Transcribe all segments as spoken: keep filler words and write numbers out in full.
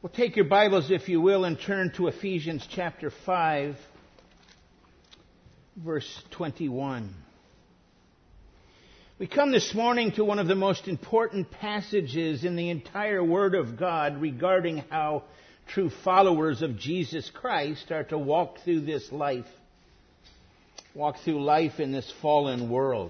Well, take your Bibles, if you will, and turn to Ephesians chapter five, verse twenty-one. We come this morning to one of the most important passages in the entire Word of God regarding how true followers of Jesus Christ are to walk through this life, walk through life in this fallen world.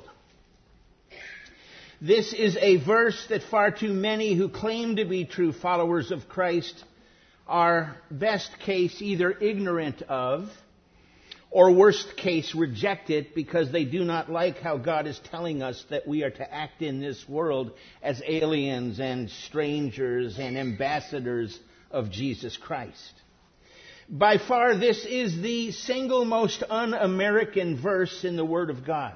This is a verse that far too many who claim to be true followers of Christ are, best case, either ignorant of, or worst case, reject it because they do not like how God is telling us that we are to act in this world as aliens and strangers and ambassadors of Jesus Christ. By far, this is the single most un-American verse in the Word of God.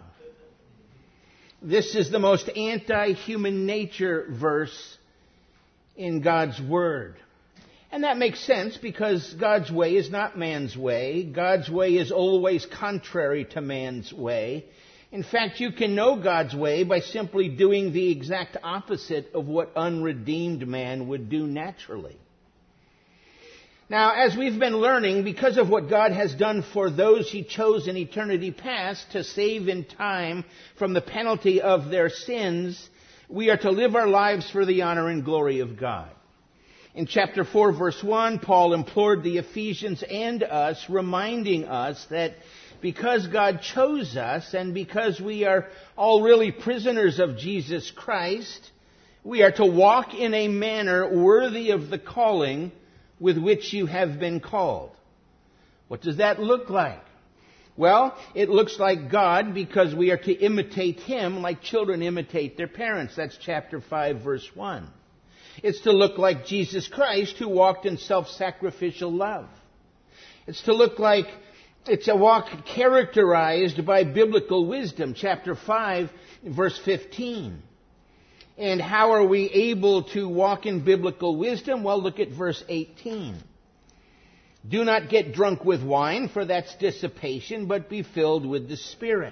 This is the most anti-human nature verse in God's Word. And that makes sense because God's way is not man's way. God's way is always contrary to man's way. In fact, you can know God's way by simply doing the exact opposite of what unredeemed man would do naturally. Now, as we've been learning, because of what God has done for those He chose in eternity past to save in time from the penalty of their sins, we are to live our lives for the honor and glory of God. In chapter four, verse one, Paul implored the Ephesians and us, reminding us that because God chose us and because we are all really prisoners of Jesus Christ, we are to walk in a manner worthy of the calling with which you have been called. What does that look like? Well, it looks like God because we are to imitate Him like children imitate their parents. That's chapter five, verse one. It's to look like Jesus Christ who walked in self-sacrificial love. It's to look like, it's a walk characterized by biblical wisdom. Chapter five, verse fifteen. And how are we able to walk in biblical wisdom? Well, look at verse eighteen. Do not get drunk with wine, for that's dissipation, but be filled with the Spirit.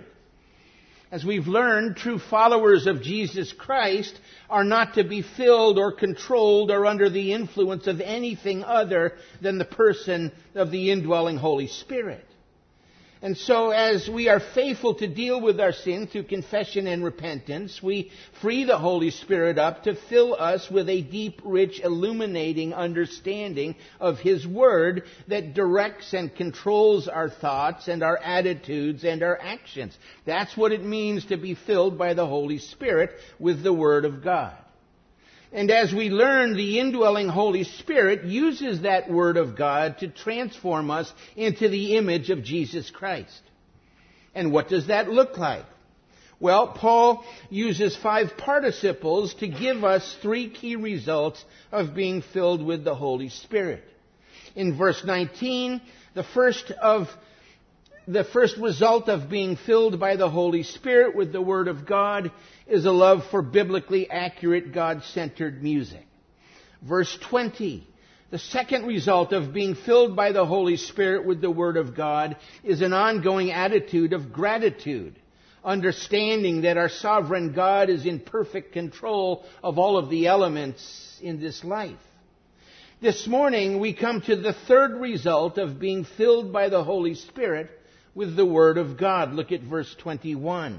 As we've learned, true followers of Jesus Christ are not to be filled or controlled or under the influence of anything other than the person of the indwelling Holy Spirit. And so as we are faithful to deal with our sin through confession and repentance, we free the Holy Spirit up to fill us with a deep, rich, illuminating understanding of His Word that directs and controls our thoughts and our attitudes and our actions. That's what it means to be filled by the Holy Spirit with the Word of God. And as we learn, the indwelling Holy Spirit uses that Word of God to transform us into the image of Jesus Christ. And what does that look like? Well, Paul uses five participles to give us three key results of being filled with the Holy Spirit. In verse nineteen, the first of The first result of being filled by the Holy Spirit with the Word of God is a love for biblically accurate, God-centered music. Verse twenty. The second result of being filled by the Holy Spirit with the Word of God is an ongoing attitude of gratitude, understanding that our sovereign God is in perfect control of all of the elements in this life. This morning we come to the third result of being filled by the Holy Spirit with the Word of God. Look at verse twenty-one.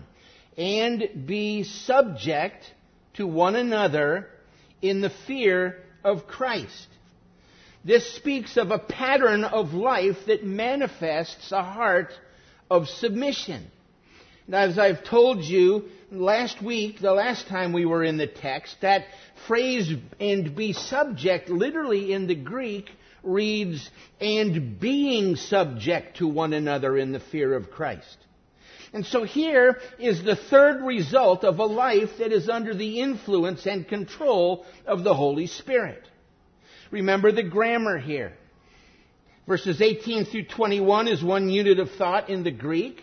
And be subject to one another in the fear of Christ. This speaks of a pattern of life that manifests a heart of submission. Now, as I've told you last week, the last time we were in the text, that phrase, and be subject, literally in the Greek, reads, and being subject to one another in the fear of Christ. And so here is the third result of a life that is under the influence and control of the Holy Spirit. Remember the grammar here. Verses eighteen through twenty-one is one unit of thought in the Greek.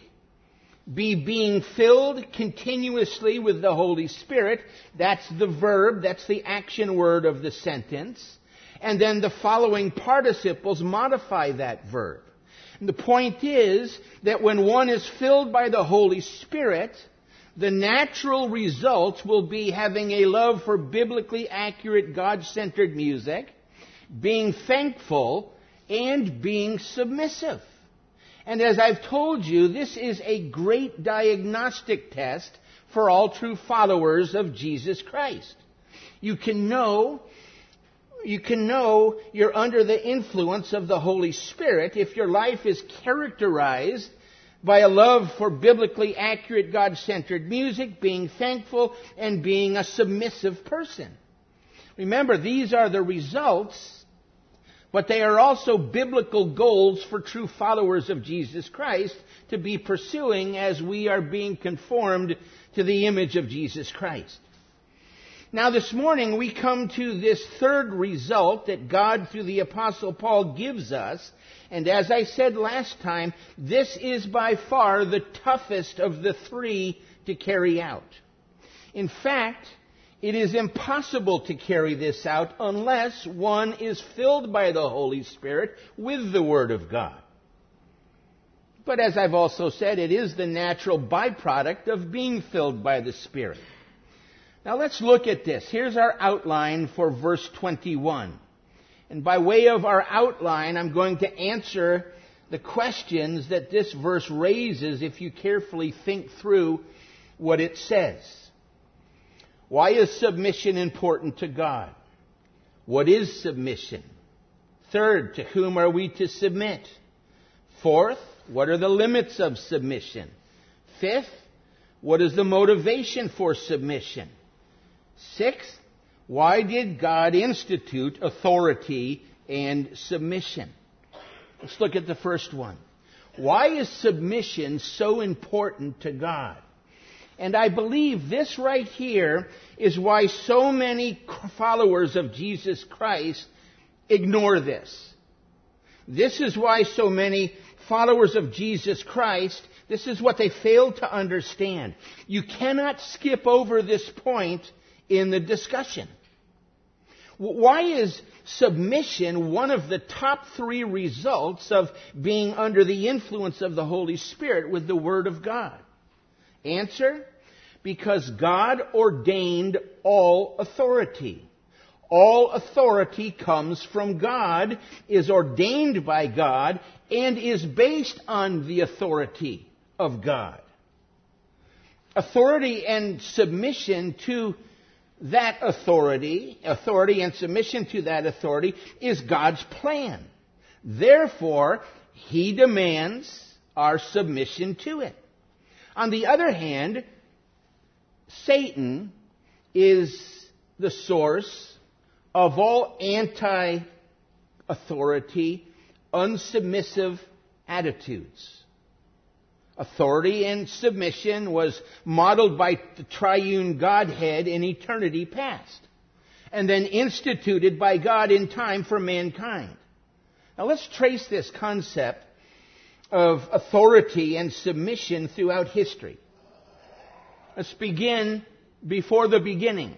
Be being filled continuously with the Holy Spirit. That's the verb, that's the action word of the sentence. And then the following participles modify that verb. And the point is that when one is filled by the Holy Spirit, the natural result will be having a love for biblically accurate, God-centered music, being thankful, and being submissive. And as I've told you, this is a great diagnostic test for all true followers of Jesus Christ. You can know, you can know you're under the influence of the Holy Spirit if your life is characterized by a love for biblically accurate, God-centered music, being thankful, and being a submissive person. Remember, these are the results, but they are also biblical goals for true followers of Jesus Christ to be pursuing as we are being conformed to the image of Jesus Christ. Now this morning we come to this third result that God through the Apostle Paul gives us. And as I said last time, this is by far the toughest of the three to carry out. In fact, it is impossible to carry this out unless one is filled by the Holy Spirit with the Word of God. But as I've also said, it is the natural byproduct of being filled by the Spirit. Now let's look at this. Here's our outline for verse twenty-one. And by way of our outline, I'm going to answer the questions that this verse raises if you carefully think through what it says. Why is submission important to God? What is submission? Third, to whom are we to submit? Fourth, what are the limits of submission? Fifth, what is the motivation for submission? Sixth, why did God institute authority and submission? Let's look at the first one. Why is submission so important to God? And I believe this right here is why so many followers of Jesus Christ ignore this. This is why so many followers of Jesus Christ, this is what they fail to understand. You cannot skip over this point in the discussion. Why is submission one of the top three results of being under the influence of the Holy Spirit with the Word of God? Answer, because God ordained all authority. All authority comes from God, is ordained by God, and is based on the authority of God. Authority and submission to that authority, authority and submission to that authority is God's plan. Therefore, He demands our submission to it. On the other hand, Satan is the source of all anti-authority, unsubmissive attitudes. Authority and submission was modeled by the triune Godhead in eternity past, and then instituted by God in time for mankind. Now let's trace this concept of authority and submission throughout history. Let's begin before the beginning.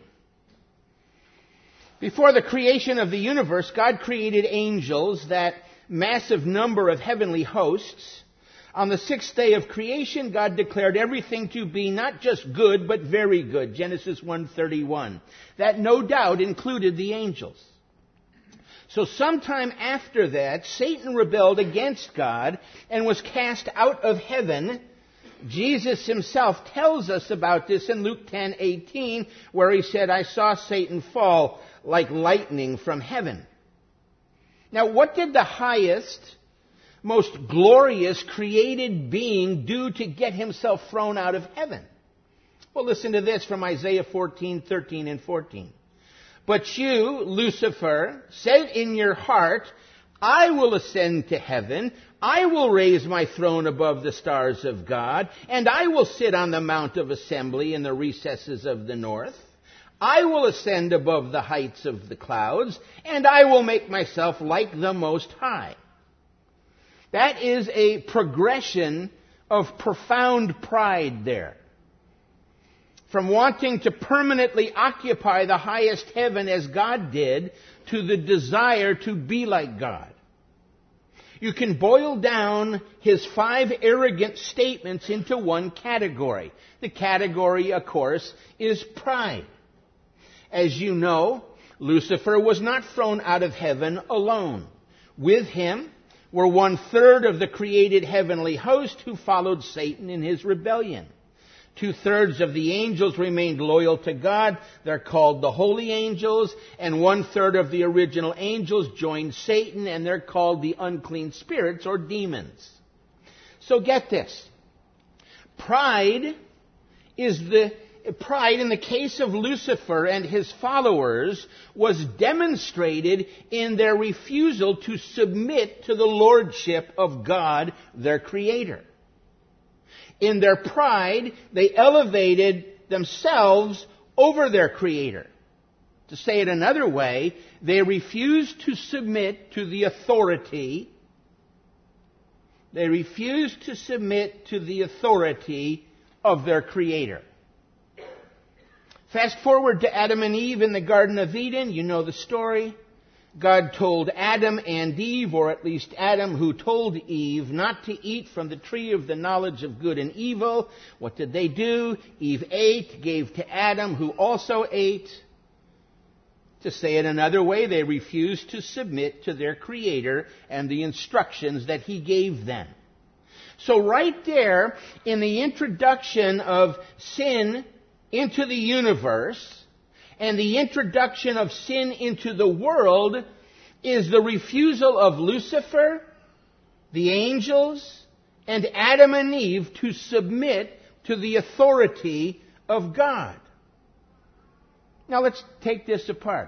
Before the creation of the universe, God created angels, that massive number of heavenly hosts. On the sixth day of creation, God declared everything to be not just good, but very good. Genesis one thirty-one. That no doubt included the angels. So sometime after that, Satan rebelled against God and was cast out of heaven. Jesus himself tells us about this in Luke ten eighteen, where he said, I saw Satan fall like lightning from heaven. Now, what did the highest, most glorious created being do to get himself thrown out of heaven? Well, listen to this from Isaiah fourteen, thirteen and fourteen. But you, Lucifer, said in your heart, I will ascend to heaven, I will raise my throne above the stars of God, and I will sit on the mount of assembly in the recesses of the north. I will ascend above the heights of the clouds, and I will make myself like the Most High. That is a progression of profound pride there. From wanting to permanently occupy the highest heaven as God did, to the desire to be like God. You can boil down his five arrogant statements into one category. The category, of course, is pride. As you know, Lucifer was not thrown out of heaven alone. With him were one-third of the created heavenly host who followed Satan in his rebellion. Two-thirds of the angels remained loyal to God. They're called the holy angels. And one-third of the original angels joined Satan, and they're called the unclean spirits or demons. So get this. Pride is the Pride in the case of Lucifer and his followers was demonstrated in their refusal to submit to the lordship of God, their Creator. In their pride, they elevated themselves over their Creator. To say it another way, they refused to submit to the authority. They refused to submit to the authority of their Creator. Fast forward to Adam and Eve in the Garden of Eden. You know the story. God told Adam and Eve, or at least Adam who told Eve, not to eat from the tree of the knowledge of good and evil. What did they do? Eve ate, gave to Adam, who also ate. To say it another way, they refused to submit to their Creator and the instructions that He gave them. So right there, in the introduction of sin into the universe, and the introduction of sin into the world, is the refusal of Lucifer, the angels, and Adam and Eve to submit to the authority of God. Now let's take this apart.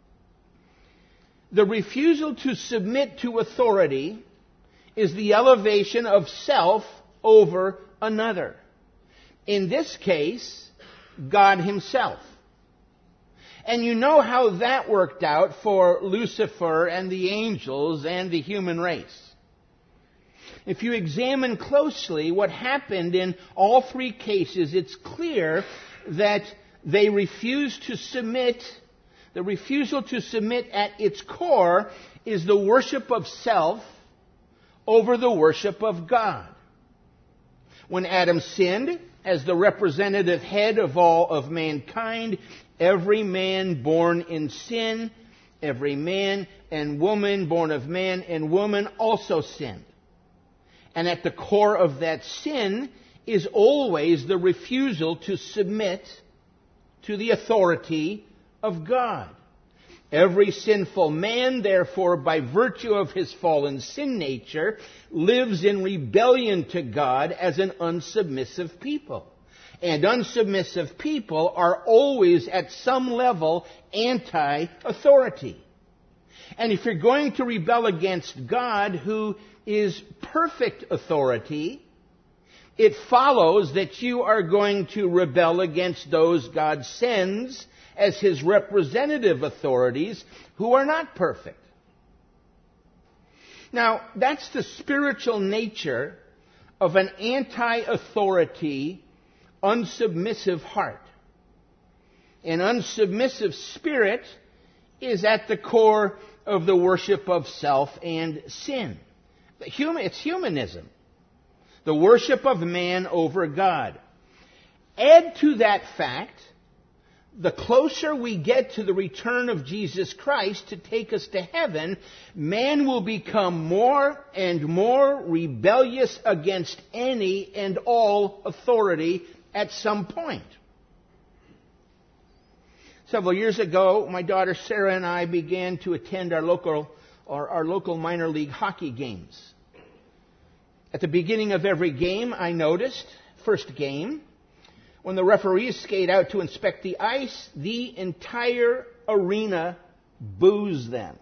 The refusal to submit to authority is the elevation of self over another. In this case, God Himself. And you know how that worked out for Lucifer and the angels and the human race. If you examine closely what happened in all three cases, it's clear that they refused to submit. The refusal to submit at its core is the worship of self over the worship of God. When Adam sinned, as the representative head of all of mankind, every man born in sin, every man and woman born of man and woman also sinned. And at the core of that sin is always the refusal to submit to the authority of God. Every sinful man, therefore, by virtue of his fallen sin nature, lives in rebellion to God as an unsubmissive people. And unsubmissive people are always at some level anti-authority. And if you're going to rebel against God, who is perfect authority, it follows that you are going to rebel against those God sends as His representative authorities who are not perfect. Now, that's the spiritual nature of an anti-authority, unsubmissive heart. An unsubmissive spirit is at the core of the worship of self and sin. It's humanism. The worship of man over God. Add to that fact, the closer we get to the return of Jesus Christ to take us to heaven, man will become more and more rebellious against any and all authority at some point. Several years ago, my daughter Sarah and I began to attend our local, our, our local minor league hockey games. At the beginning of every game, I noticed, first game, when the referees skate out to inspect the ice, the entire arena boos them.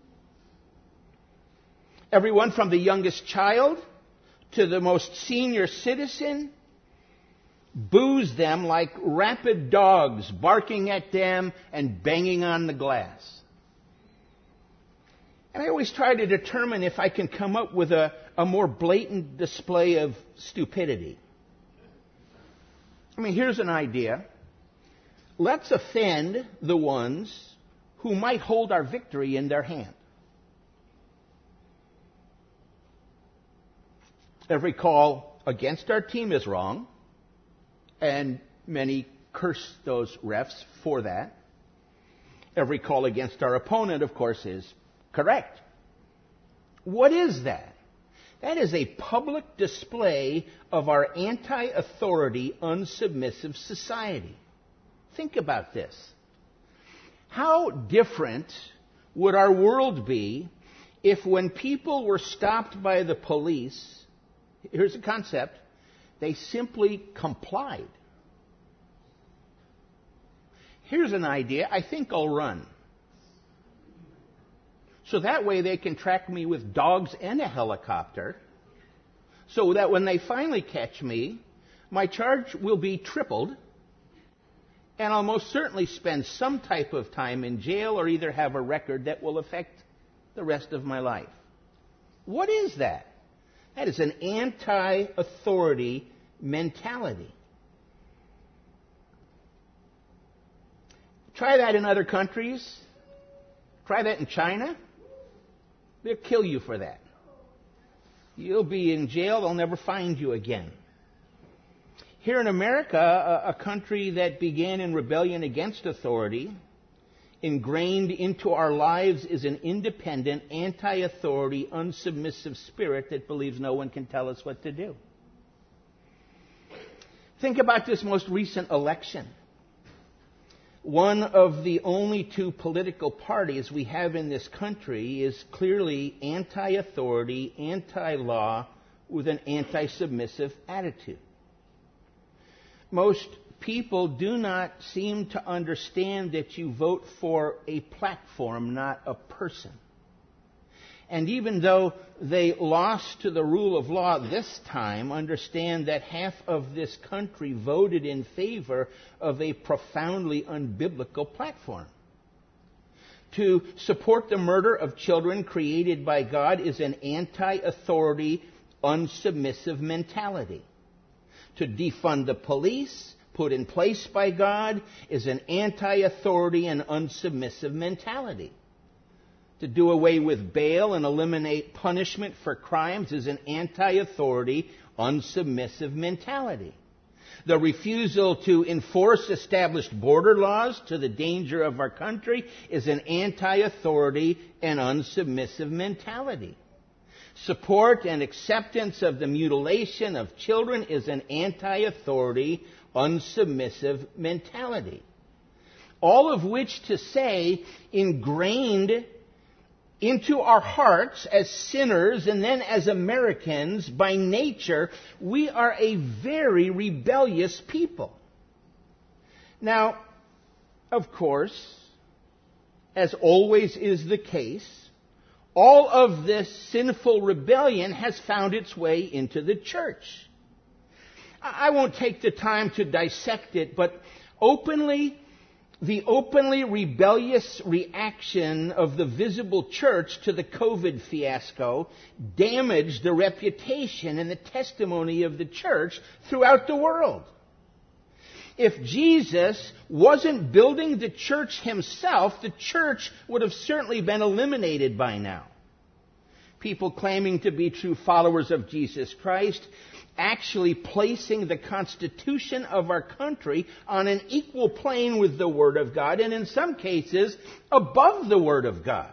Everyone from the youngest child to the most senior citizen boos them like rabid dogs, barking at them and banging on the glass. And I always try to determine if I can come up with a, a more blatant display of stupidity. I mean, here's an idea. Let's offend the ones who might hold our victory in their hand. Every call against our team is wrong, and many curse those refs for that. Every call against our opponent, of course, is correct. What is that? That is a public display of our anti-authority, unsubmissive society. Think about this. How different would our world be if when people were stopped by the police, here's a concept, they simply complied? Here's an idea. I think I'll run. So that way they can track me with dogs and a helicopter, so that when they finally catch me, my charge will be tripled, and I'll most certainly spend some type of time in jail or either have a record that will affect the rest of my life. What is that? That is an anti-authority mentality. Try that in other countries. Try that in China. They'll kill you for that. You'll be in jail. They'll never find you again. Here in America, a, a country that began in rebellion against authority, ingrained into our lives is an independent, anti-authority, unsubmissive spirit that believes no one can tell us what to do. Think about this most recent election. One of the only two political parties we have in this country is clearly anti-authority, anti-law, with an anti-submissive attitude. Most people do not seem to understand that you vote for a platform, not a person. And even though they lost to the rule of law this time, understand that half of this country voted in favor of a profoundly unbiblical platform. To support the murder of children created by God is an anti-authority, unsubmissive mentality. To defund the police, put in place by God, is an anti-authority and unsubmissive mentality. To do away with bail and eliminate punishment for crimes is an anti-authority, unsubmissive mentality. The refusal to enforce established border laws to the danger of our country is an anti-authority and unsubmissive mentality. Support and acceptance of the mutilation of children is an anti-authority, unsubmissive mentality. All of which to say, ingrained into our hearts as sinners and then as Americans, by nature, we are a very rebellious people. Now, of course, as always is the case, all of this sinful rebellion has found its way into the church. I won't take the time to dissect it, but openly, the openly rebellious reaction of the visible church to the COVID fiasco damaged the reputation and the testimony of the church throughout the world. If Jesus wasn't building the church himself, the church would have certainly been eliminated by now. People claiming to be true followers of Jesus Christ actually placing the Constitution of our country on an equal plane with the Word of God, and in some cases, above the Word of God.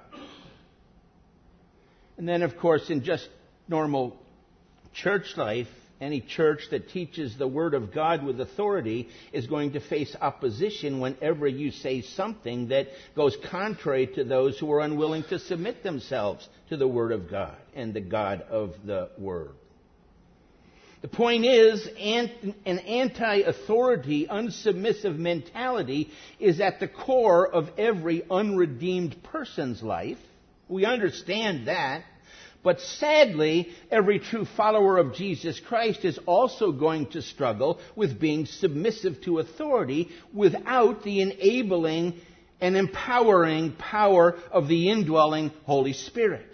And then, of course, in just normal church life, any church that teaches the Word of God with authority is going to face opposition whenever you say something that goes contrary to those who are unwilling to submit themselves to the Word of God and the God of the Word. The point is, an anti-authority, unsubmissive mentality is at the core of every unredeemed person's life. We understand that. But sadly, every true follower of Jesus Christ is also going to struggle with being submissive to authority without the enabling and empowering power of the indwelling Holy Spirit.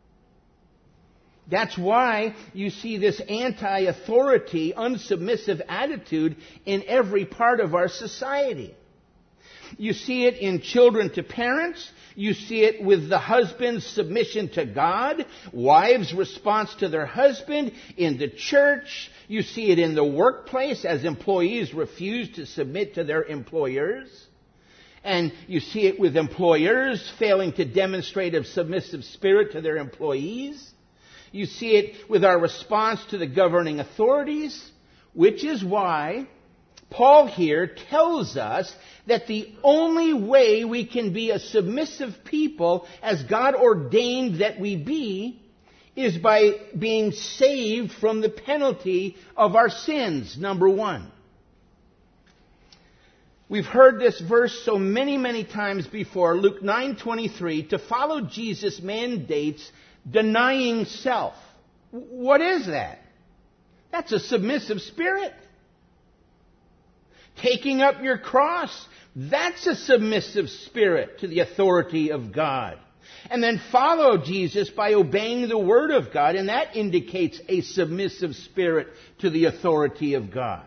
That's why you see this anti-authority, unsubmissive attitude in every part of our society. You see it in children to parents. You see it with the husband's submission to God, wives' response to their husband, in the church. You see it in the workplace as employees refuse to submit to their employers. And you see it with employers failing to demonstrate a submissive spirit to their employees. You see it with our response to the governing authorities, which is why Paul here tells us that the only way we can be a submissive people as God ordained that we be is by being saved from the penalty of our sins, number one. We've heard this verse so many, many times before. Luke nine twenty-three, to follow Jesus mandates denying self. What is that? That's a submissive spirit. Taking up your cross, that's a submissive spirit to the authority of God. And then follow Jesus by obeying the Word of God, and that indicates a submissive spirit to the authority of God.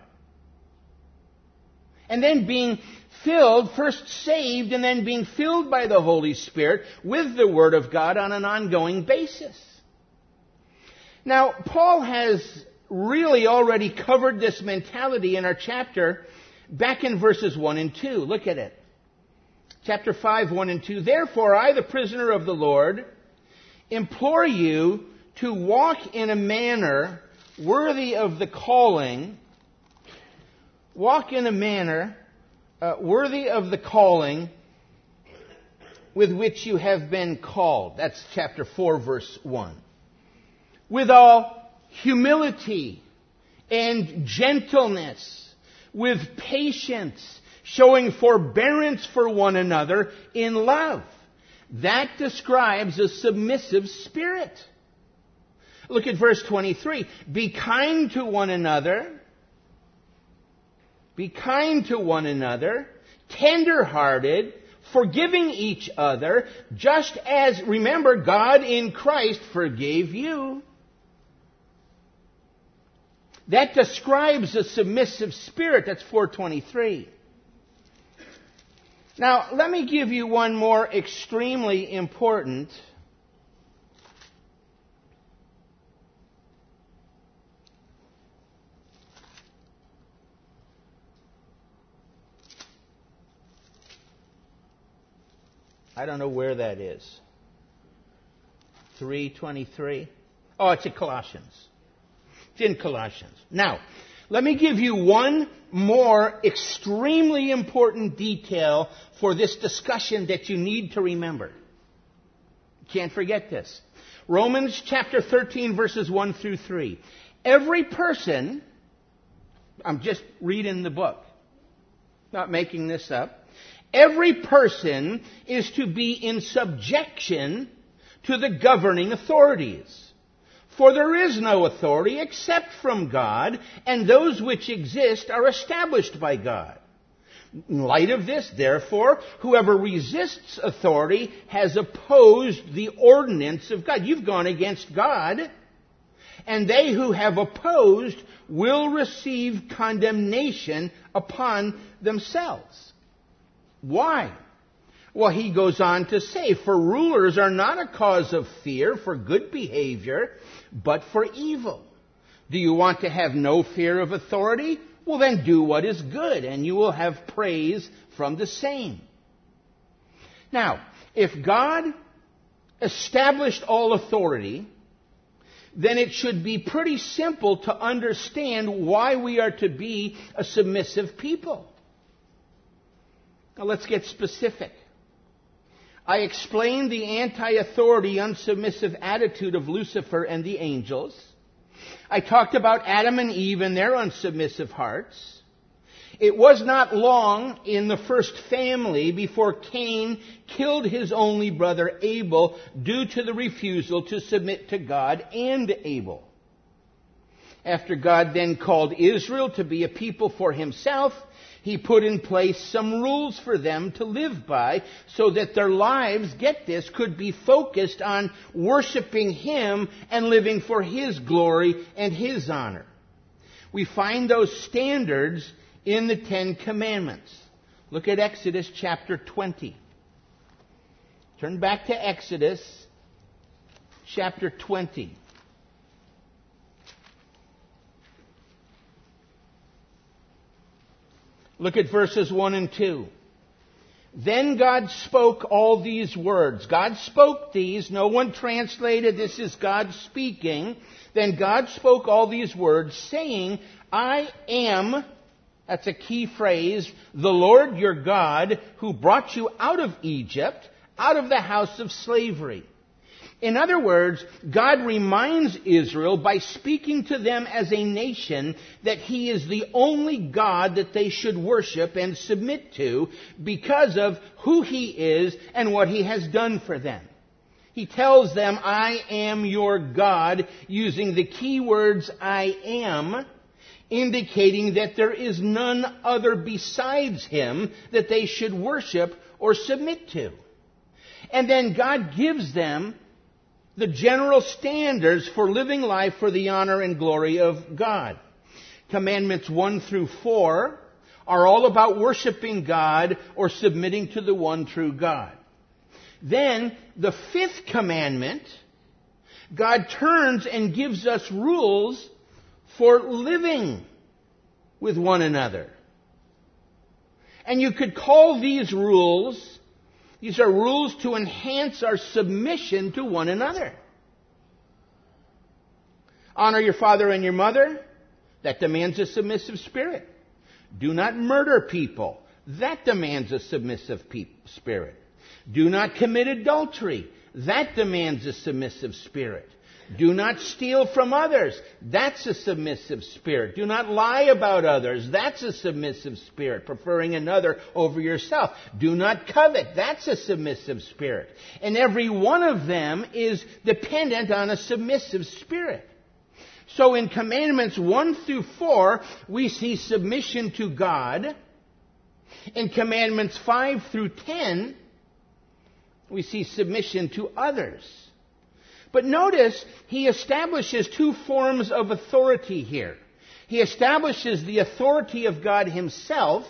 And then being filled, first saved, and then being filled by the Holy Spirit with the Word of God on an ongoing basis. Now, Paul has really already covered this mentality in our chapter back in verses one and two. Look at it. Chapter five, one and two. Therefore, I, the prisoner of the Lord, implore you to walk in a manner worthy of the calling, walk in a manner uh, worthy of the calling with which you have been called. That's chapter four, verse one. With all humility and gentleness, with patience, showing forbearance for one another in love. That describes a submissive spirit. Look at verse twenty-three. Be kind to one another. Be kind to one another, tender-hearted, forgiving each other, just as, remember, God in Christ forgave you. That describes a submissive spirit. That's four twenty-three. Now, let me give you one more extremely important I don't know where that is. three twenty-three. Oh, it's in Colossians. It's in Colossians. Now, let me give you one more extremely important detail for this discussion that you need to remember. Can't forget this. Romans chapter thirteen, verses one through three. Every person, I'm just reading the book, not making this up. Every person is to be in subjection to the governing authorities. For there is no authority except from God, and those which exist are established by God. In light of this, therefore, whoever resists authority has opposed the ordinance of God. You've gone against God, and they who have opposed will receive condemnation upon themselves. Why? Well, he goes on to say, for rulers are not a cause of fear for good behavior, but for evil. Do you want to have no fear of authority? Well, then do what is good, and you will have praise from the same. Now, if God established all authority, then it should be pretty simple to understand why we are to be a submissive people. Now let's get specific. I explained the anti-authority, unsubmissive attitude of Lucifer and the angels. I talked about Adam and Eve and their unsubmissive hearts. It was not long in the first family before Cain killed his only brother Abel due to the refusal to submit to God and Abel. After God then called Israel to be a people for himself, he put in place some rules for them to live by so that their lives, get this, could be focused on worshiping him and living for his glory and his honor. We find those standards in the Ten Commandments. Look at Exodus chapter twenty. Turn back to Exodus chapter twenty. Look at verses one and two. Then God spoke all these words. God spoke these. No one translated. This is God speaking. Then God spoke all these words, saying, I am, that's a key phrase, the Lord your God, who brought you out of Egypt, out of the house of slavery. In other words, God reminds Israel by speaking to them as a nation that He is the only God that they should worship and submit to because of who He is and what He has done for them. He tells them, I am your God, using the key words, I am, indicating that there is none other besides Him that they should worship or submit to. And then God gives them the general standards for living life for the honor and glory of God. Commandments one through four are all about worshiping God or submitting to the one true God. Then, the fifth commandment, God turns and gives us rules for living with one another. And you could call these rules These are rules to enhance our submission to one another. Honor your father and your mother. That demands a submissive spirit. Do not murder people. That demands a submissive pe- spirit. Do not commit adultery. That demands a submissive spirit. Do not steal from others. That's a submissive spirit. Do not lie about others. That's a submissive spirit, preferring another over yourself. Do not covet. That's a submissive spirit. And every one of them is dependent on a submissive spirit. So in commandments one through four, we see submission to God. In commandments five through ten, we see submission to others. But notice, he establishes two forms of authority here. He establishes the authority of God Himself,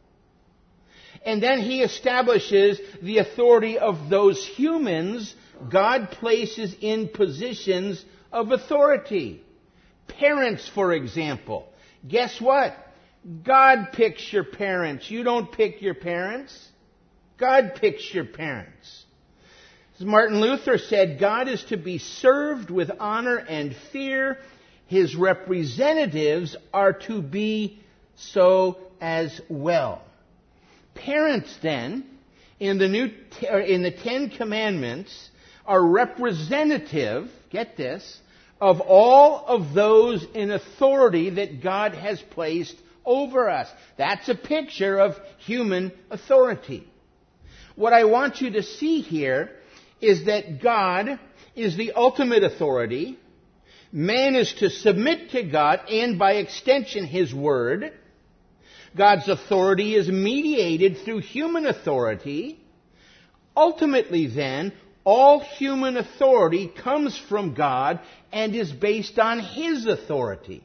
and then he establishes the authority of those humans God places in positions of authority. Parents, for example. Guess what? God picks your parents. You don't pick your parents. God picks your parents. As Martin Luther said, God is to be served with honor and fear. His representatives are to be so as well. Parents, then, in the new in the Ten Commandments, are representative, get this, of all of those in authority that God has placed over us. That's a picture of human authority. What I want you to see here is that God is the ultimate authority. Man is to submit to God and, by extension, His Word. God's authority is mediated through human authority. Ultimately, then, all human authority comes from God and is based on His authority.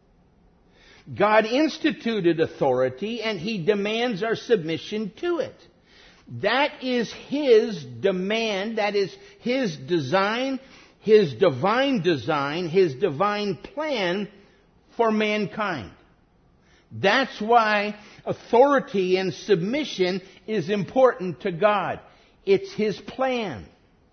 God instituted authority, and He demands our submission to it. That is His demand, that is His design, His divine design, His divine plan for mankind. That's why authority and submission is important to God. It's His plan.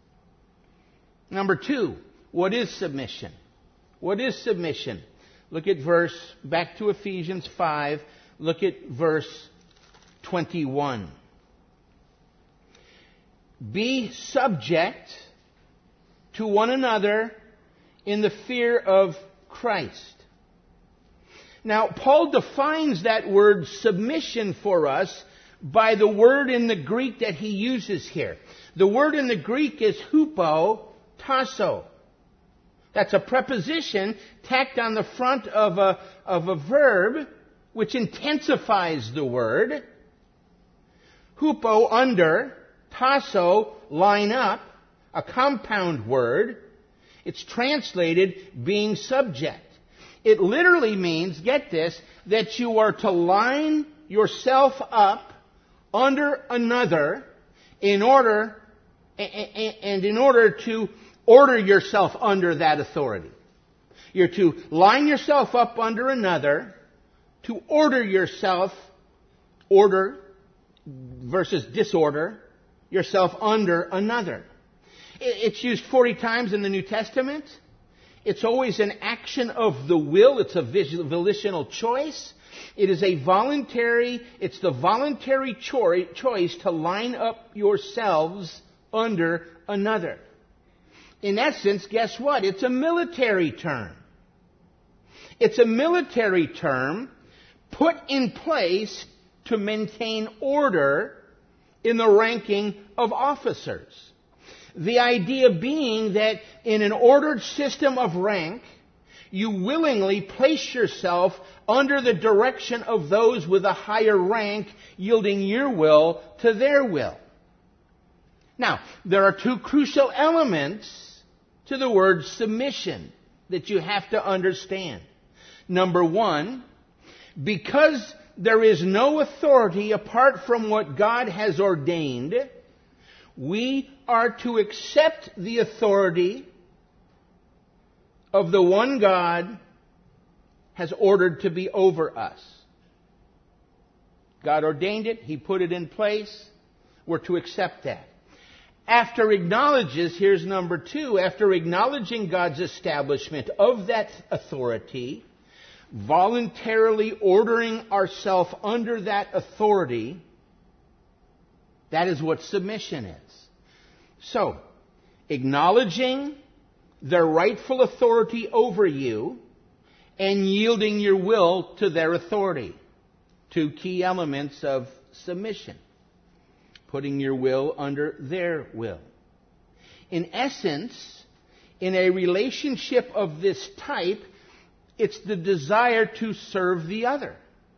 Number two, what is submission? What is submission? Look at verse, back to Ephesians five, look at verse twenty-one. Be subject to one another in the fear of Christ. Now, Paul defines that word submission for us by the word in the Greek that he uses here. The word in the Greek is hupo tasso. That's a preposition tacked on the front of a, of a verb which intensifies the word. Hupo, under. Tasso, line up, a compound word. It's translated being subject. It literally means, get this, that you are to line yourself up under another in order, and in order to order yourself under that authority. You're to line yourself up under another to order yourself, order versus disorder yourself under another. It's used forty times in the New Testament. It's always an action of the will. It's a volitional choice. It is a voluntary, it's the voluntary cho- choice to line up yourselves under another. In essence, guess what? It's a military term. It's a military term put in place to maintain order in the ranking of officers. The idea being that in an ordered system of rank, you willingly place yourself under the direction of those with a higher rank, yielding your will to their will. Now, there are two crucial elements to the word submission that you have to understand. Number one, because there is no authority apart from what God has ordained, we are to accept the authority of the one God has ordered to be over us. God ordained it. He put it in place. We're to accept that. After acknowledges, here's number two, after acknowledging God's establishment of that authority, voluntarily ordering ourselves under that authority, that is what submission is. So, acknowledging their rightful authority over you and yielding your will to their authority. Two key elements of submission. Putting your will under their will. In essence, in a relationship of this type, it's the desire to serve the other.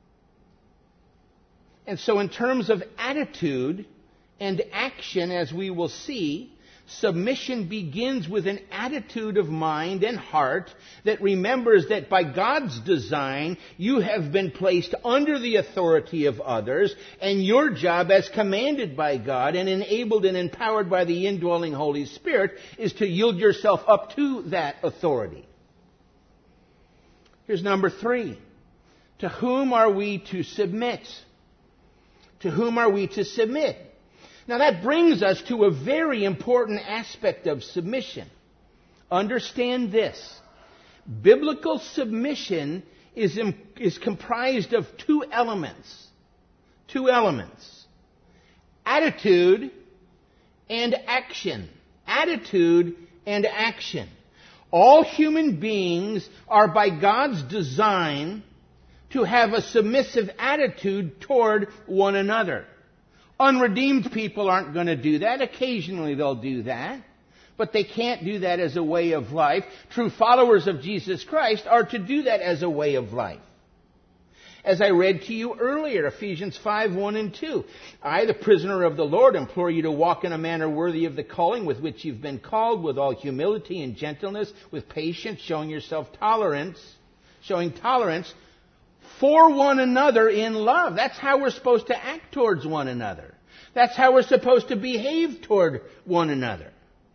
And so in terms of attitude and action, as we will see, submission begins with an attitude of mind and heart that remembers that by God's design, you have been placed under the authority of others, and your job as commanded by God and enabled and empowered by the indwelling Holy Spirit is to yield yourself up to that authority. Here's number three. To whom are we to submit? To whom are we to submit? Now that brings us to a very important aspect of submission. Understand this. Biblical submission is, in, is comprised of two elements. Two elements. Attitude and action. Attitude and action. All human beings are by God's design to have a submissive attitude toward one another. Unredeemed people aren't going to do that. Occasionally they'll do that. But they can't do that as a way of life. True followers of Jesus Christ are to do that as a way of life. As I read to you earlier, Ephesians five, one and two. I, the prisoner of the Lord, implore you to walk in a manner worthy of the calling with which you've been called, with all humility and gentleness, with patience, showing yourself tolerance, showing tolerance for one another in love. That's how we're supposed to act towards one another. That's how we're supposed to behave toward one another.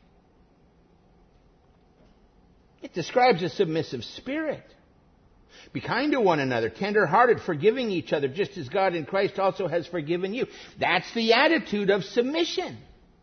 It describes a submissive spirit. Be kind to one another, tender-hearted, forgiving each other, just as God in Christ also has forgiven you. That's the attitude of submission.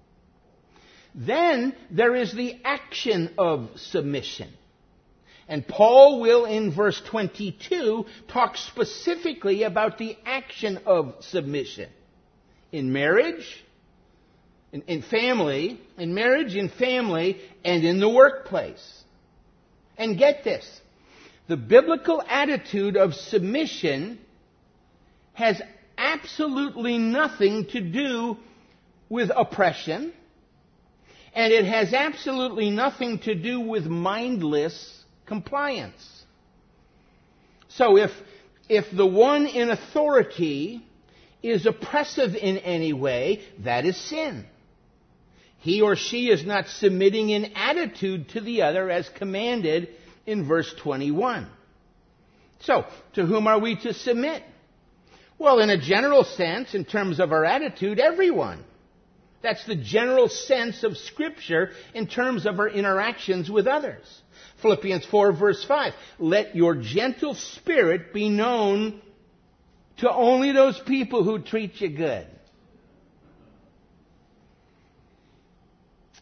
Then there is the action of submission. And Paul will, in verse twenty-two, talk specifically about the action of submission. In marriage, in, in family, in marriage, in family, and in the workplace. And get this. The biblical attitude of submission has absolutely nothing to do with oppression, and it has absolutely nothing to do with mindless compliance. So if, if the one in authority is oppressive in any way, that is sin. He or she is not submitting in attitude to the other as commanded in verse twenty-one. So, to whom are we to submit? Well, in a general sense, in terms of our attitude, everyone. That's the general sense of Scripture in terms of our interactions with others. Philippians four, verse five. Let your gentle spirit be known to only those people who treat you good.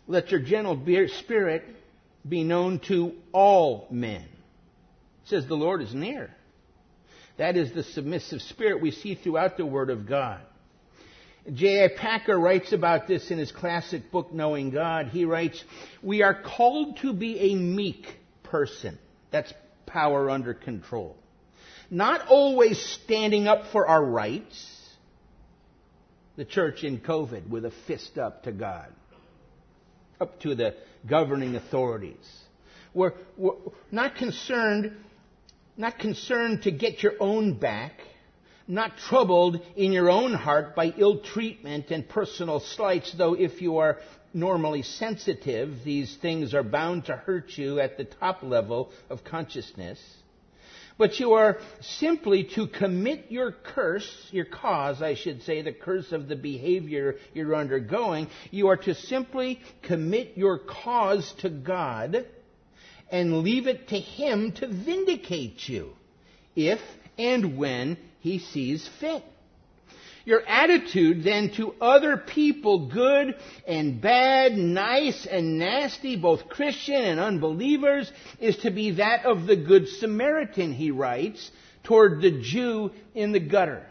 Let your gentle spirit be known to all men. It says the Lord is near. That is the submissive spirit we see throughout the Word of God. J I Packer writes about this in his classic book, Knowing God. He writes, we are called to be a meek person. That's power under control. Not always standing up for our rights. The church in COVID with a fist up to God, up to the governing authorities. We're, we're not concerned, not concerned to get your own back, not troubled in your own heart by ill treatment and personal slights, though if you are normally sensitive, these things are bound to hurt you at the top level of consciousness. But you are simply to commit your curse, your cause, I should say, the curse of the behavior you're undergoing. You are to simply commit your cause to God and leave it to Him to vindicate you, if and when He sees fit. Your attitude then to other people, good and bad, nice and nasty, both Christian and unbelievers, is to be that of the Good Samaritan, he writes, toward the Jew in the gutter.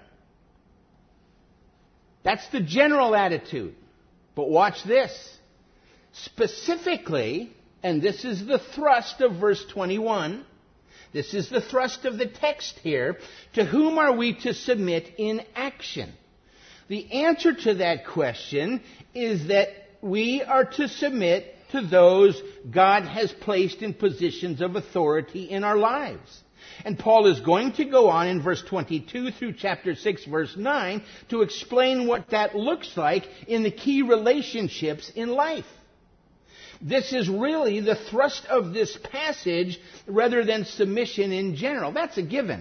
That's the general attitude. But watch this. Specifically, and this is the thrust of verse twenty-one, this is the thrust of the text here, to whom are we to submit in action? The answer to that question is that we are to submit to those God has placed in positions of authority in our lives. And Paul is going to go on in verse twenty-two through chapter six, verse nine, to explain what that looks like in the key relationships in life. This is really the thrust of this passage rather than submission in general. That's a given.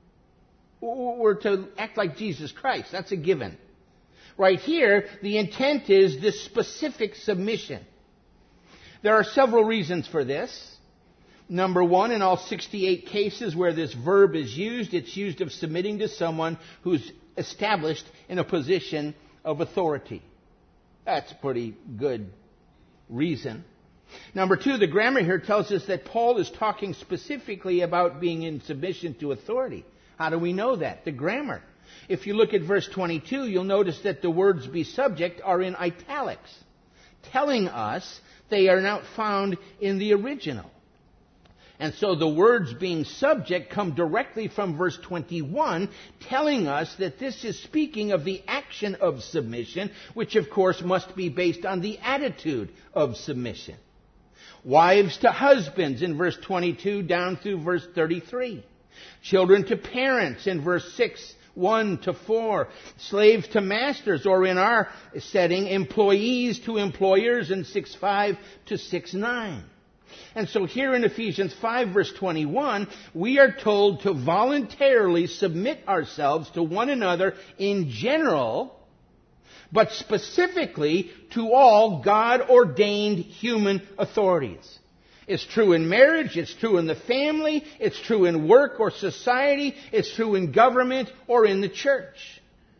We're to act like Jesus Christ. That's a given. Right here, the intent is this specific submission. There are several reasons for this. Number one, in all sixty-eight cases where this verb is used, it's used of submitting to someone who's established in a position of authority. That's a pretty good reason. Number two, the grammar here tells us that Paul is talking specifically about being in submission to authority. How do we know that? The grammar. If you look at verse twenty-two, you'll notice that the words be subject are in italics, telling us they are not found in the original. And so the words being subject come directly from verse twenty-one, telling us that this is speaking of the action of submission, which of course must be based on the attitude of submission. Wives to husbands in verse twenty-two down through verse thirty-three. Children to parents in verse six, one to four. Slaves to masters, or in our setting, employees to employers in six five to six nine. And so here in Ephesians five, verse twenty-one, we are told to voluntarily submit ourselves to one another in general, but specifically to all God-ordained human authorities. It's true in marriage, it's true in the family, it's true in work or society, it's true in government or in the church.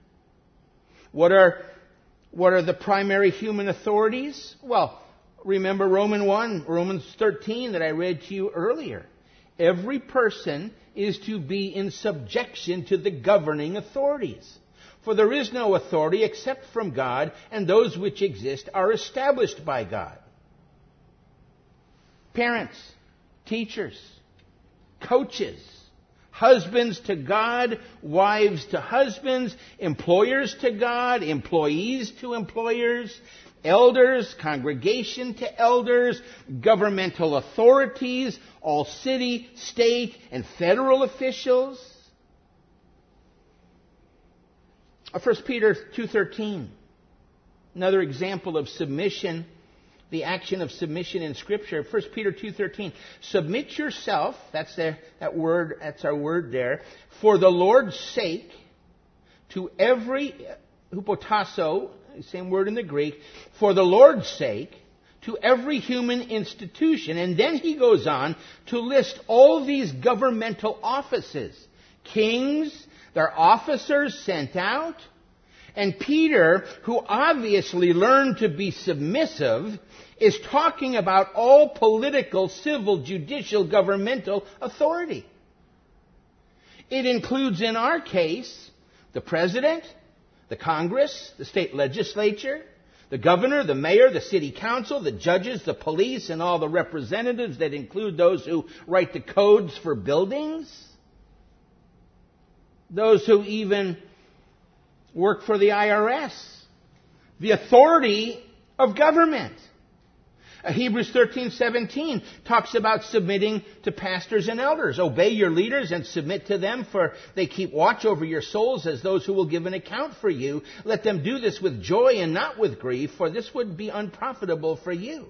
What are, what are the primary human authorities? Well, remember Romans one, Romans thirteen that I read to you earlier. Every person is to be in subjection to the governing authorities. For there is no authority except from God, and those which exist are established by God. Parents, teachers, coaches, husbands to God, wives to husbands, employers to God, employees to employers, elders, congregation to elders, governmental authorities, all city, state, and federal officials. First Peter two thirteen, another example of submission, the action of submission in Scripture. First Peter two thirteen, submit yourself, that's the, that word, that's our word there, for the Lord's sake, to every, hupotasso, same word in the Greek, for the Lord's sake, to every human institution. And then he goes on to list all these governmental offices. Kings, their officers sent out, And Peter, who obviously learned to be submissive, is talking about all political, civil, judicial, governmental authority. It includes, in our case, the president, the Congress, the state legislature, the governor, the mayor, the city council, the judges, the police, and all the representatives that include those who write the codes for buildings, those who even work for the I R S, the authority of government. Uh, Hebrews thirteen seventeen talks about submitting to pastors and elders. Obey your leaders and submit to them, for they keep watch over your souls as those who will give an account for you. Let them do this with joy and not with grief, for this would be unprofitable for you.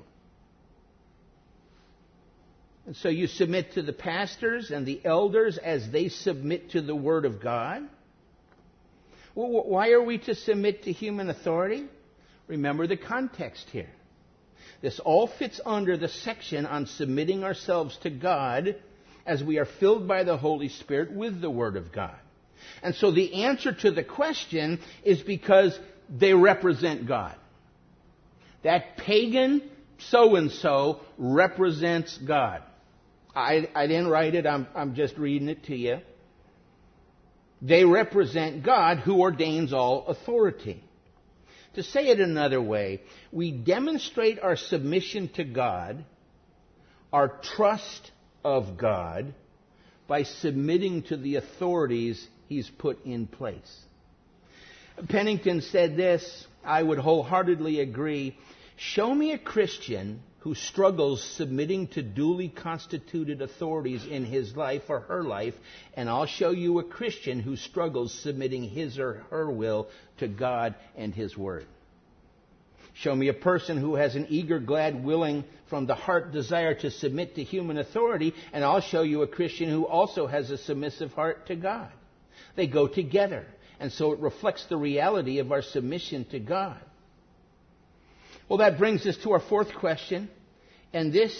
And so you submit to the pastors and the elders as they submit to the Word of God. Well, why are we to submit to human authority? Remember the context here. This all fits under the section on submitting ourselves to God as we are filled by the Holy Spirit with the Word of God. And so the answer to the question is because they represent God. That pagan so-and-so represents God. I, I didn't write it, I'm, I'm just reading it to you. They represent God who ordains all authority. To say it another way, we demonstrate our submission to God, our trust of God, by submitting to the authorities He's put in place. Pennington said this, I would wholeheartedly agree. Show me a Christian who struggles submitting to duly constituted authorities in his life or her life, and I'll show you a Christian who struggles submitting his or her will to God and His Word. Show me a person who has an eager, glad, willing, from the heart desire to submit to human authority, and I'll show you a Christian who also has a submissive heart to God. They go together, and so it reflects the reality of our submission to God. Well, that brings us to our fourth question. And this,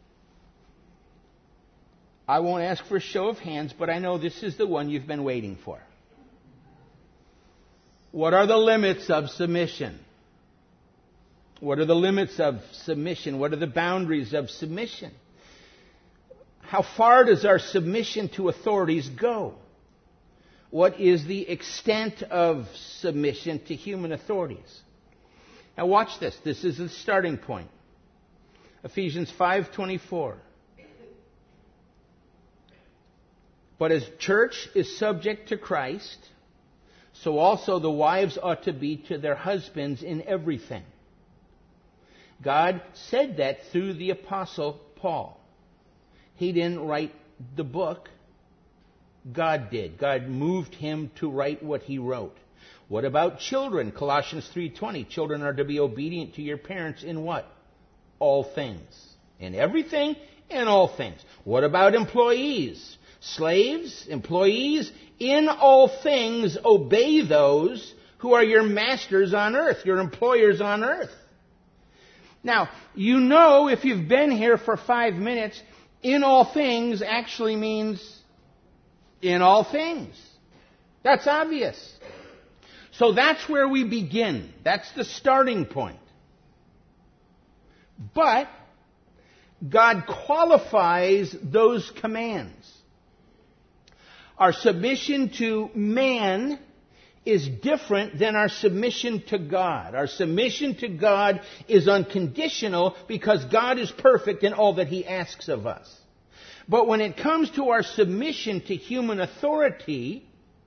I won't ask for a show of hands, but I know this is the one you've been waiting for. What are the limits of submission? What are the limits of submission? What are the boundaries of submission? How far does our submission to authorities go? What is the extent of submission to human authorities? Now watch this. This is the starting point. Ephesians five twenty-four. But as church is subject to Christ, so also the wives ought to be to their husbands in everything. God said that through the Apostle Paul. He didn't write the book. God did. God moved him to write what he wrote. What about children? Colossians three twenty. Children are to be obedient to your parents in what? All things. In everything, in all things. What about employees? Slaves, employees, in all things obey those who are your masters on earth, your employers on earth. Now, you know, if you've been here for five minutes, in all things actually means in all things. That's obvious. So that's where we begin. That's the starting point. But God qualifies those commands. Our submission to man is different than our submission to God. Our submission to God is unconditional because God is perfect in all that He asks of us. But when it comes to our submission to human authority,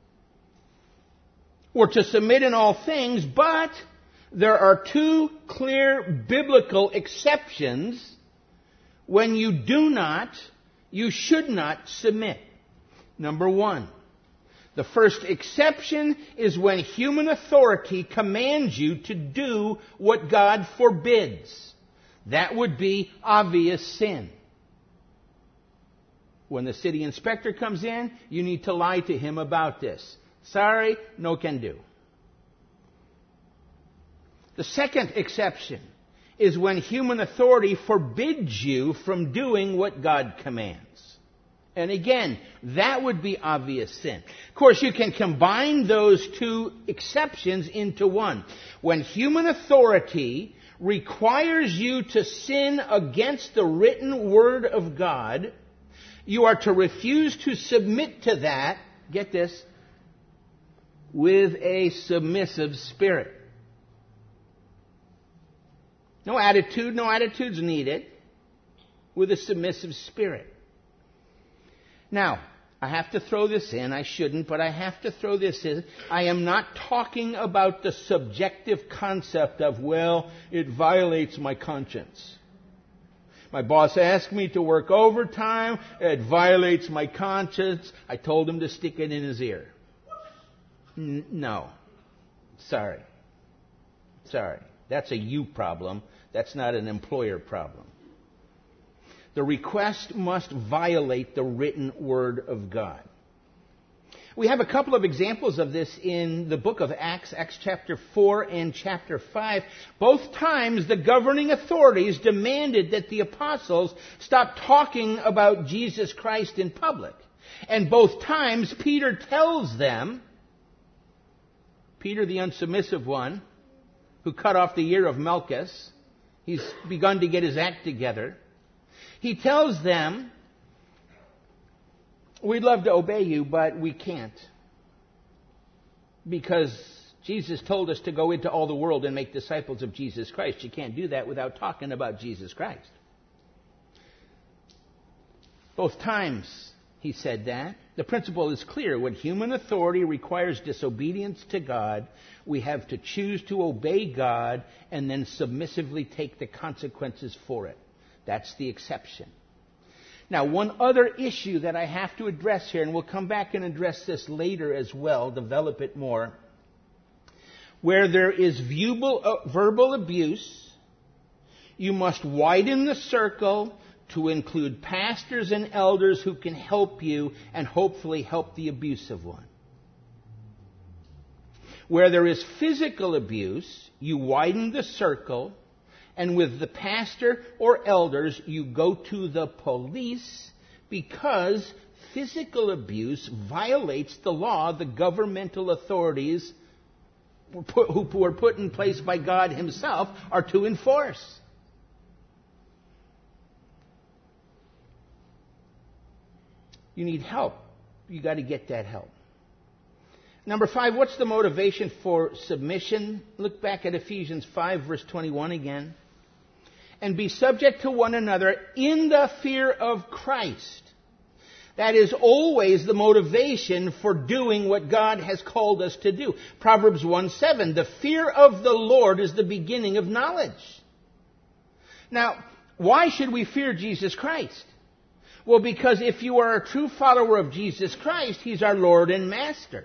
we're to submit in all things, but there are two clear biblical exceptions when you do not, you should not submit. Number one, the first exception is when human authority commands you to do what God forbids. That would be obvious sin. When the city inspector comes in, you need to lie to him about this. Sorry, no can do. The second exception is when human authority forbids you from doing what God commands. And again, that would be obvious sin. Of course, you can combine those two exceptions into one. When human authority requires you to sin against the written word of God, you are to refuse to submit to that, get this, with a submissive spirit. No attitude, no attitudes needed, with a submissive spirit. Now, I have to throw this in. I shouldn't, but I have to throw this in. I am not talking about the subjective concept of, well, it violates my conscience. My boss asked me to work overtime. It violates my conscience. I told him to stick it in his ear. N- no. Sorry. Sorry. That's a you problem. That's not an employer problem. The request must violate the written word of God. We have a couple of examples of this in the book of Acts, Acts chapter four and chapter five. Both times the governing authorities demanded that the apostles stop talking about Jesus Christ in public. And both times Peter tells them, Peter the unsubmissive one, who cut off the ear of Malchus, he's begun to get his act together. He tells them, we'd love to obey you, but we can't. Because Jesus told us to go into all the world and make disciples of Jesus Christ. You can't do that without talking about Jesus Christ. Both times he said that. The principle is clear. When human authority requires disobedience to God, we have to choose to obey God and then submissively take the consequences for it. That's the exception. Now, one other issue that I have to address here, and we'll come back and address this later as well, develop it more. Where there is viewable, uh, verbal abuse, you must widen the circle to include pastors and elders who can help you and hopefully help the abusive one. Where there is physical abuse, you widen the circle, and with the pastor or elders, you go to the police, because physical abuse violates the law the governmental authorities were put, who were put in place by God himself are to enforce. You need help. You got to get that help. Number five, what's the motivation for submission? Look back at Ephesians five, verse twenty-one again. And be subject to one another in the fear of Christ. That is always the motivation for doing what God has called us to do. Proverbs one seven, the fear of the Lord is the beginning of knowledge. Now, why should we fear Jesus Christ? Well, because if you are a true follower of Jesus Christ, He's our Lord and Master.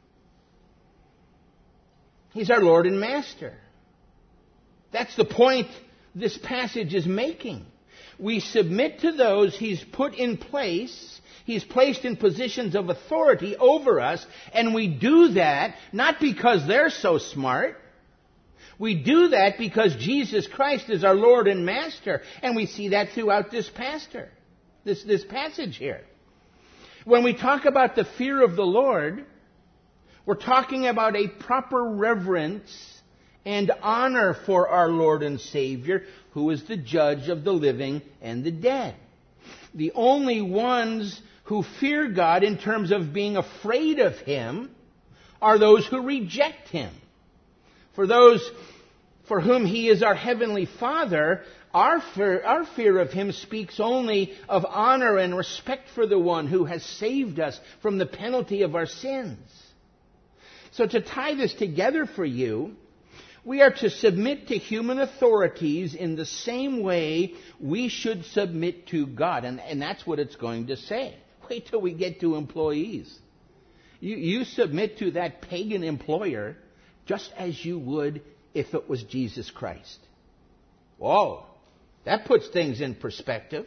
He's our Lord and Master. That's the point this passage is making. We submit to those He's put in place. He's placed in positions of authority over us, and we do that not because they're so smart. We do that because Jesus Christ is our Lord and Master, and we see that throughout this pastor, this, this passage here. When we talk about the fear of the Lord, we're talking about a proper reverence and honor for our Lord and Savior, who is the judge of the living and the dead. The only ones who fear God in terms of being afraid of Him are those who reject Him. For those for whom He is our Heavenly Father, our fear, our fear of Him speaks only of honor and respect for the one who has saved us from the penalty of our sins. So to tie this together for you, we are to submit to human authorities in the same way we should submit to God. And, and that's what it's going to say. Wait till we get to employees. You, you submit to that pagan employer just as you would if it was Jesus Christ. Whoa, that puts things in perspective.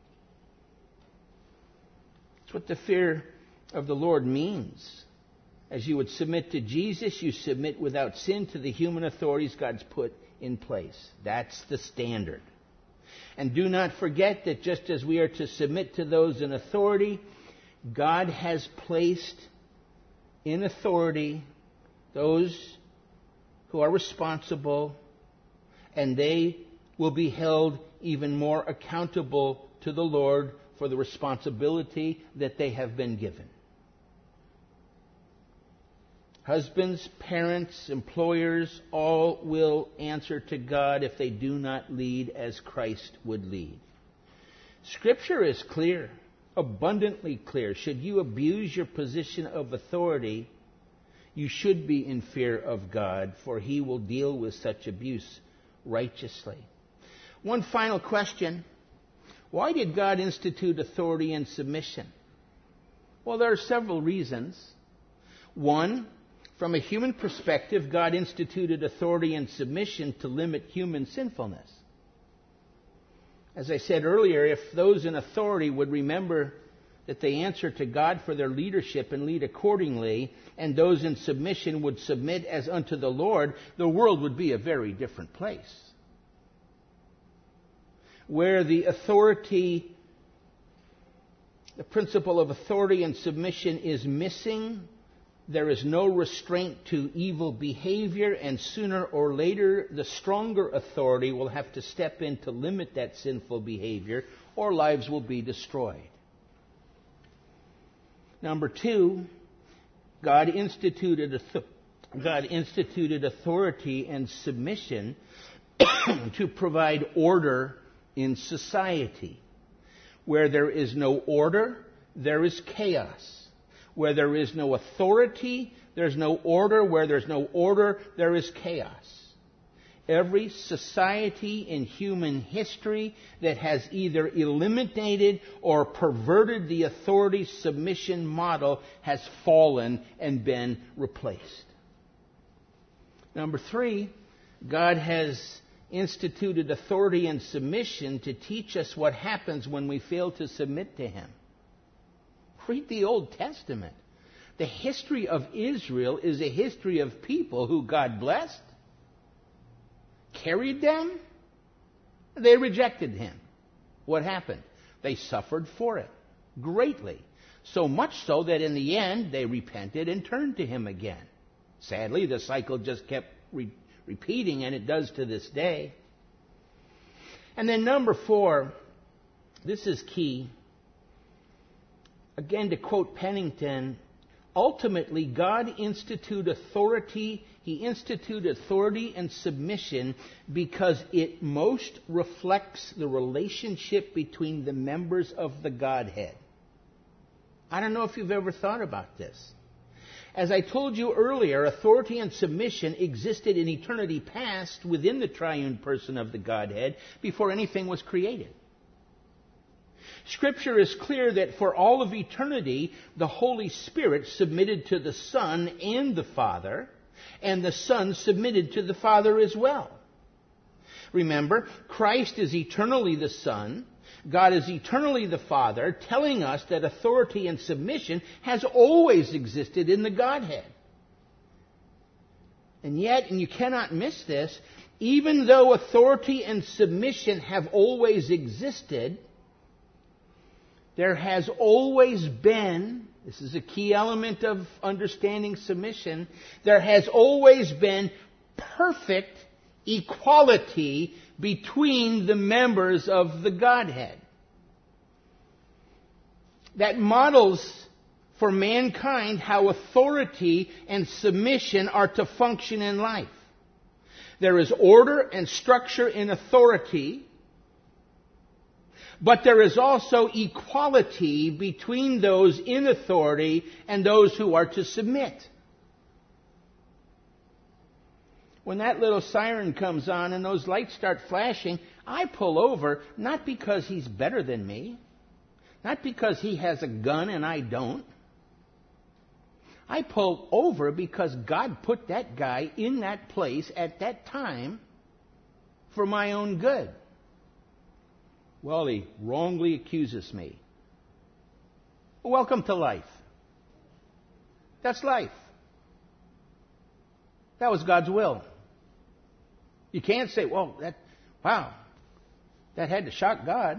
That's what the fear of the Lord means. As you would submit to Jesus, you submit without sin to the human authorities God's put in place. That's the standard. And do not forget that just as we are to submit to those in authority, God has placed in authority those who are responsible, and they will be held even more accountable to the Lord for the responsibility that they have been given. Husbands, parents, employers, all will answer to God if they do not lead as Christ would lead. Scripture is clear, abundantly clear. Should you abuse your position of authority, you should be in fear of God, for He will deal with such abuse righteously. One final question. Why did God institute authority and submission? Well, there are several reasons. One, from a human perspective, God instituted authority and submission to limit human sinfulness. As I said earlier, if those in authority would remember that they answer to God for their leadership and lead accordingly, and those in submission would submit as unto the Lord, the world would be a very different place. Where the authority, the principle of authority and submission is missing, there is no restraint to evil behavior, and sooner or later the stronger authority will have to step in to limit that sinful behavior, or lives will be destroyed. Number two, God instituted God instituted authority and submission to provide order in society. Where there is no order, there is chaos. Where there is no authority, there's no order. Where there's no order, there is chaos. Every society in human history that has either eliminated or perverted the authority submission model has fallen and been replaced. Number three, God has instituted authority and submission to teach us what happens when we fail to submit to Him. Read the Old Testament. The history of Israel is a history of people who God blessed, carried them, they rejected Him. What happened? They suffered for it greatly. So much so that in the end they repented and turned to Him again. Sadly, the cycle just kept re- repeating, and it does to this day. And then number four, this is key. Again, to quote Pennington, ultimately God instituted authority, He instituted authority and submission because it most reflects the relationship between the members of the Godhead. I don't know if you've ever thought about this. As I told you earlier, authority and submission existed in eternity past within the triune person of the Godhead before anything was created. Scripture is clear that for all of eternity, the Holy Spirit submitted to the Son and the Father, and the Son submitted to the Father as well. Remember, Christ is eternally the Son, God is eternally the Father, telling us that authority and submission has always existed in the Godhead. And yet, and you cannot miss this, even though authority and submission have always existed, there has always been, this is a key element of understanding submission, there has always been perfect equality between the members of the Godhead. That models for mankind how authority and submission are to function in life. There is order and structure in authority, but there is also equality between those in authority and those who are to submit. When that little siren comes on and those lights start flashing, I pull over not because he's better than me, not because he has a gun and I don't. I pull over because God put that guy in that place at that time for my own good. Well, he wrongly accuses me. Welcome to life. That's life. That was God's will. You can't say, well, that, wow, That had to shock God.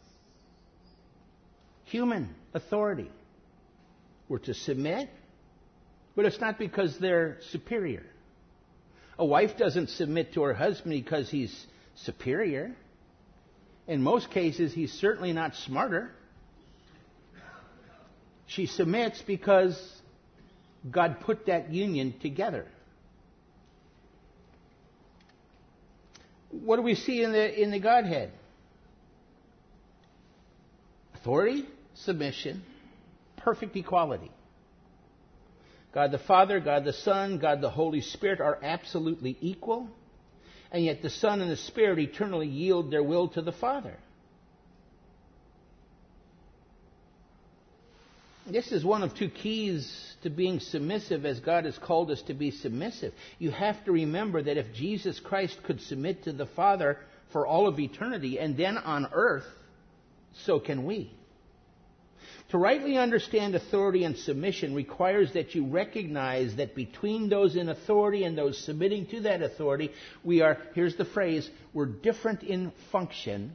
Human authority. We're to submit, but it's not because they're superior. A wife doesn't submit to her husband because he's superior. In most cases, he's certainly not smarter. She submits because God put that union together. What do we see in the in the Godhead? Authority, submission, perfect equality. God the Father, God the Son, God the Holy Spirit are absolutely equal, and yet the Son and the Spirit eternally yield their will to the Father. This is one of two keys to being submissive, as God has called us to be submissive. You have to remember that if Jesus Christ could submit to the Father for all of eternity, and then on earth, so can we. To rightly understand authority and submission requires that you recognize that between those in authority and those submitting to that authority, we are, here's the phrase, we're different in function,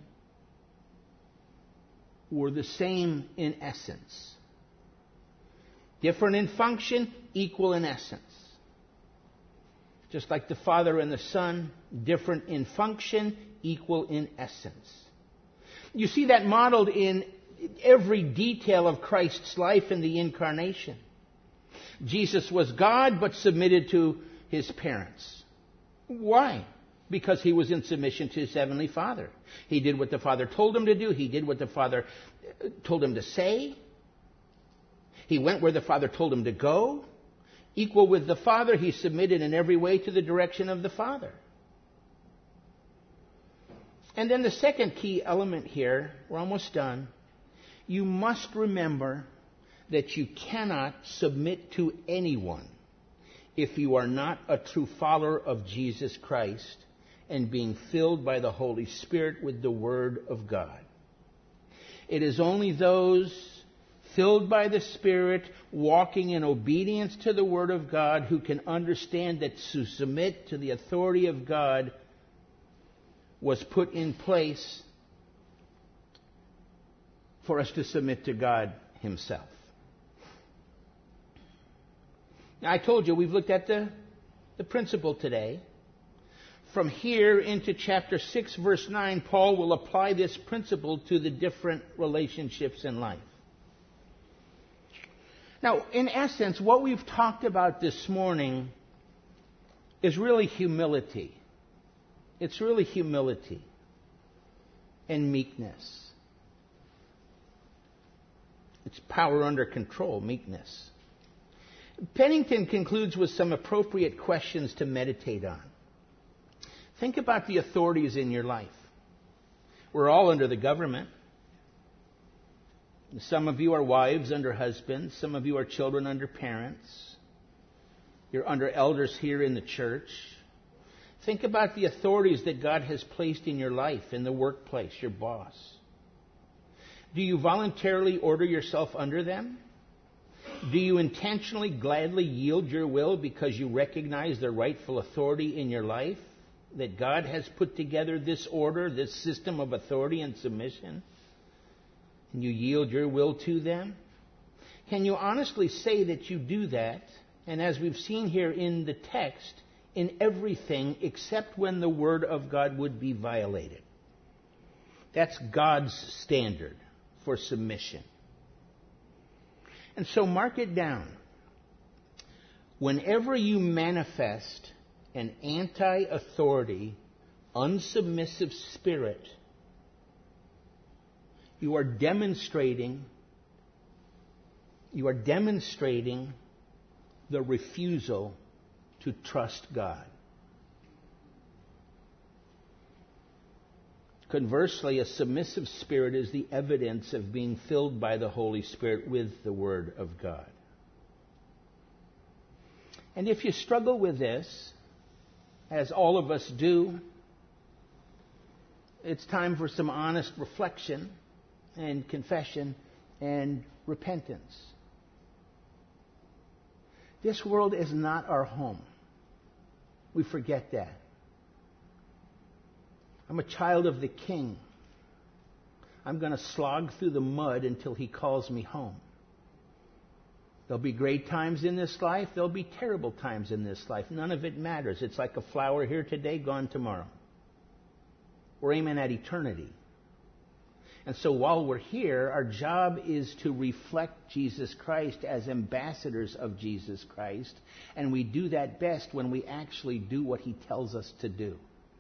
we're the same in essence. Different in function, equal in essence. Just like the Father and the Son, different in function, equal in essence. You see that modeled in every detail of Christ's life in the incarnation. Jesus was God, but submitted to his parents. Why? Because he was in submission to his heavenly Father. He did what the Father told him to do. He did what the Father told him to say. He went where the Father told him to go. Equal with the Father, he submitted in every way to the direction of the Father. And then the second key element here, we're almost done. You must remember that you cannot submit to anyone if you are not a true follower of Jesus Christ and being filled by the Holy Spirit with the Word of God. It is only those filled by the Spirit, walking in obedience to the Word of God, who can understand that to submit to the authority of God was put in place for us to submit to God himself. Now, I told you we've looked at the, the principle today. From here into chapter six, verse nine, Paul will apply this principle to the different relationships in life. Now, in essence, what we've talked about this morning is really humility. It's really humility and meekness. It's power under control, meekness. Pennington concludes with some appropriate questions to meditate on. Think about the authorities in your life. We're all under the government. Some of you are wives under husbands. Some of you are children under parents. You're under elders here in the church. Think about the authorities that God has placed in your life, in the workplace, your boss. Do you voluntarily order yourself under them? Do you intentionally, gladly yield your will because you recognize their rightful authority in your life? That God has put together this order, this system of authority and submission? And you yield your will to them? Can you honestly say that you do that? And as we've seen here in the text, in everything except when the Word of God would be violated. That's God's standard for submission. And so mark it down. Whenever you manifest an anti-authority, unsubmissive spirit, you are demonstrating, you are demonstrating the refusal to trust God. Conversely, a submissive spirit is the evidence of being filled by the Holy Spirit with the Word of God. And if you struggle with this, as all of us do, it's time for some honest reflection and confession and repentance. This world is not our home. We forget that. I'm a child of the King. I'm going to slog through the mud until He calls me home. There'll be great times in this life. There'll be terrible times in this life. None of it matters. It's like a flower here today, gone tomorrow. We're aiming at eternity. And so while we're here, our job is to reflect Jesus Christ as ambassadors of Jesus Christ. And we do that best when we actually do what He tells us to do.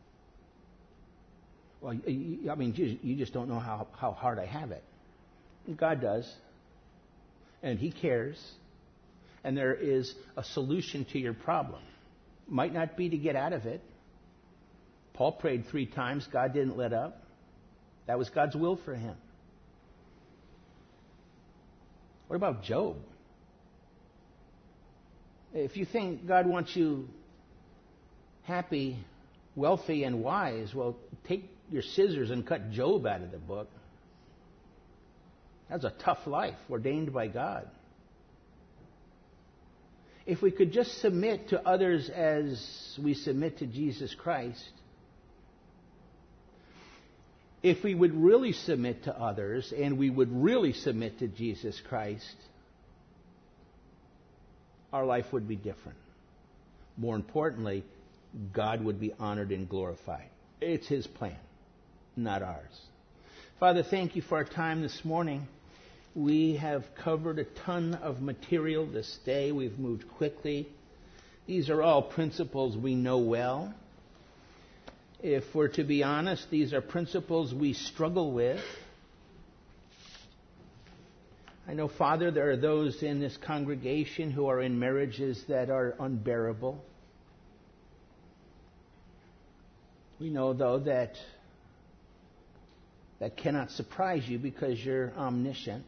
Well, I mean, you just don't know how, how hard I have it. God does. And He cares. And there is a solution to your problem. Might not be to get out of it. Paul prayed three times. God didn't let up. That was God's will for him. What about Job? If you think God wants you happy, wealthy, and wise, well, take your scissors and cut Job out of the book. That's a tough life ordained by God. If we could just submit to others as we submit to Jesus Christ, if we would really submit to others and we would really submit to Jesus Christ, our life would be different. More importantly, God would be honored and glorified. It's His plan, not ours. Father, thank You for our time this morning. We have covered a ton of material this day. We've moved quickly. These are all principles we know well. If we're to be honest, these are principles we struggle with. I know, Father, there are those in this congregation who are in marriages that are unbearable. We know, though, that that cannot surprise You because You're omniscient.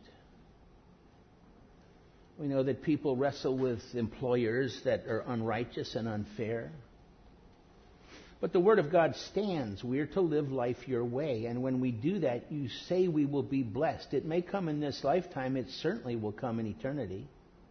We know that people wrestle with employers that are unrighteous and unfair. But the Word of God stands. We are to live life Your way. And when we do that, You say we will be blessed. It may come in this lifetime. It certainly will come in eternity,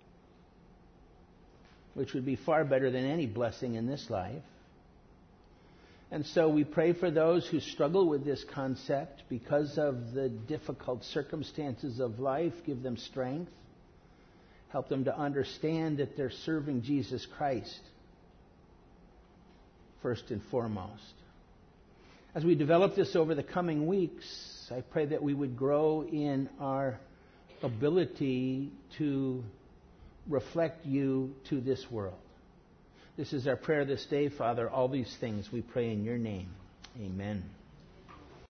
which would be far better than any blessing in this life. And so we pray for those who struggle with this concept because of the difficult circumstances of life. Give them strength. Help them to understand that they're serving Jesus Christ first and foremost. As we develop this over the coming weeks, I pray that we would grow in our ability to reflect You to this world. This is our prayer this day, Father. All these things we pray in Your name. Amen.